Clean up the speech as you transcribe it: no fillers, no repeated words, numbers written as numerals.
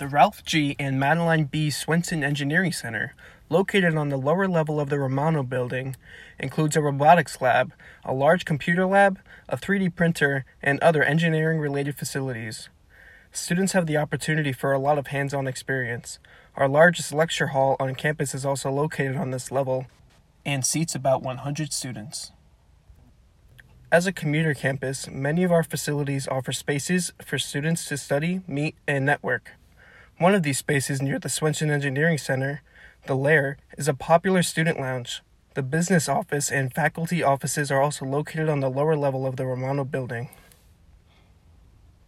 The Ralph G. and Madeline B. Swenson Engineering Center, located on the lower level of the Romano building, includes a robotics lab, a large computer lab, a 3D printer, and other engineering-related facilities. Students have the opportunity for a lot of hands-on experience. Our largest lecture hall on campus is also located on this level and seats about 100 students. As a commuter campus, many of our facilities offer spaces for students to study, meet, and network. One of these spaces near the Swenson Engineering Center, the Lair, is a popular student lounge. The business office and faculty offices are also located on the lower level of the Romano building.